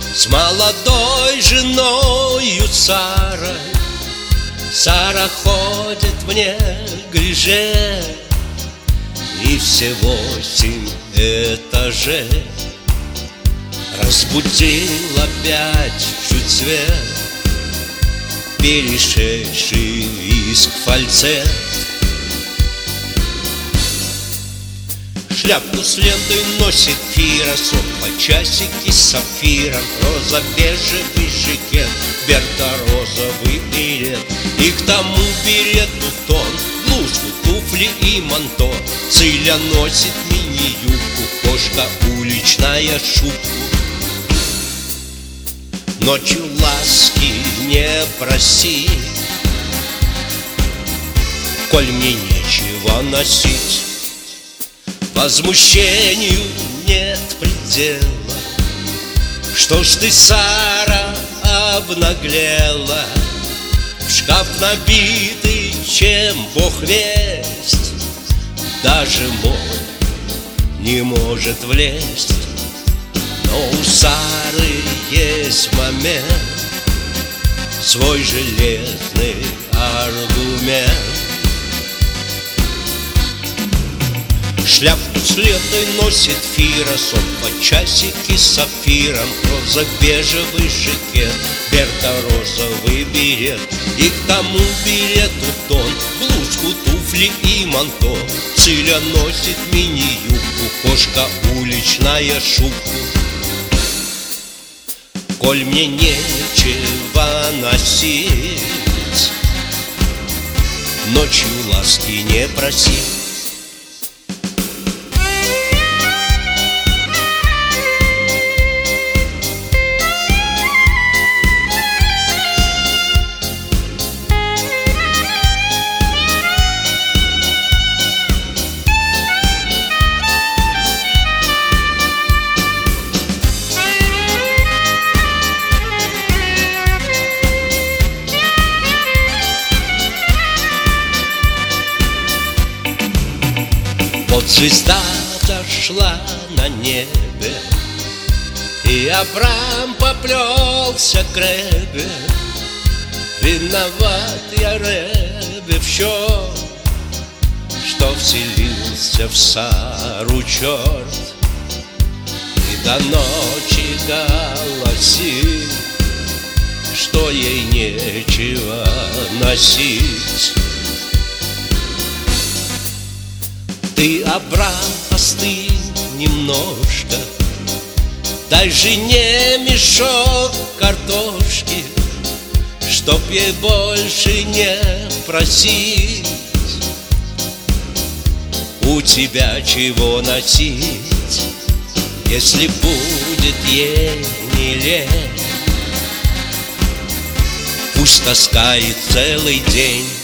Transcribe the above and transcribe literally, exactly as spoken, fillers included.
с молодой женою Сарой. Сара ходит в неглиже, и все восемь этажей. Разбудил опять чуть свет, перешедший виск фальцет. Шляпку с лентой носит Фира, сопла часики с сапфиром, роза бежевый жакет, Берта розовый берет, и к тому берету тон, блузку, туфли и манто. Циля носит мини-юбку, кошка уличная шубку. Ночью ласки не проси, коль мне нечего носить. Возмущению нет предела. Что ж ты, Сара, обнаглела? В шкаф набитый, чем Бог весть, даже мой не может влезть. Но у Сары есть момент, свой железный аргумент. Шляпку с лентой носит Фира, сопла часики с сапфиром, роза бежевый жакет, Берта розовый берет, и к тому берету тон, блузку, туфли и манто. Циля носит мини-юбку, кошка уличная шубку. Коль мне нечего носить, ночью ласки не проси. Вот звезда зашла на небе, и Авраам поплелся к Ребе. Виноват я, Ребе, в чем, что вселился в Сару черт, и до ночи голосит, что ей нечего носить. Ты, Авраам, остынь немножко, дай жене мешок картошки, чтоб ей больше не просить у тебя чего носить. Если будет ей не лень, пусть таскает целый день.